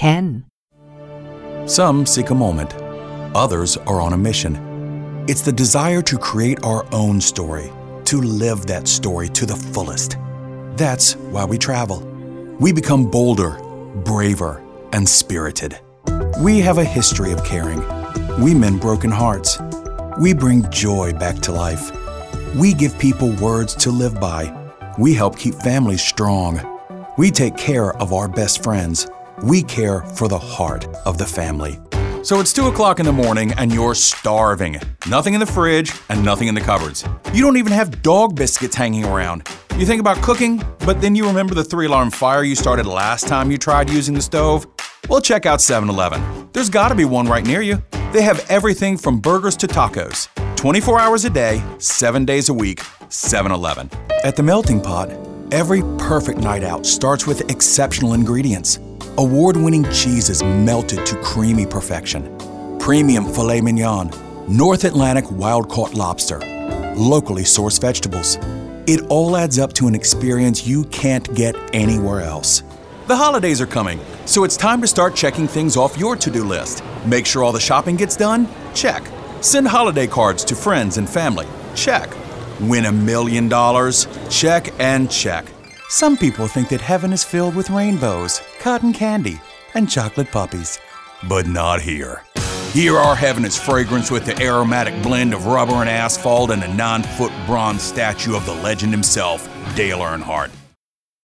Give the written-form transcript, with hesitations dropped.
Ken. Some seek a moment. Others are on a mission. It's the desire to create our own story, to live that story to the fullest. That's why we travel. We become bolder, braver, and spirited. We have a history of caring. We mend broken hearts. We bring joy back to life. We give people words to live by. We help keep families strong. We take care of our best friends. We care for the heart of the family. So it's 2 o'clock in the morning and you're starving. Nothing in the fridge and nothing in the cupboards. You don't even have dog biscuits hanging around. You think about cooking, but then you remember the 3-alarm fire you started last time you tried using the stove? Well, check out 7-Eleven. There's gotta be one right near you. They have everything from burgers to tacos. 24 hours a day, 7 days a week, 7-Eleven. At the Melting Pot, every perfect night out starts with exceptional ingredients. Award-winning cheeses melted to creamy perfection. Premium filet mignon, North Atlantic wild-caught lobster, locally sourced vegetables. It all adds up to an experience you can't get anywhere else. The holidays are coming, so it's time to start checking things off your to-do list. Make sure all the shopping gets done? Check. Send holiday cards to friends and family? Check. Win $1 million? Check and check. Some people think that heaven is filled with rainbows, cotton candy, and chocolate puppies. But not here. Here our heaven is fragrance with the aromatic blend of rubber and asphalt and a 9-foot bronze statue of the legend himself, Dale Earnhardt.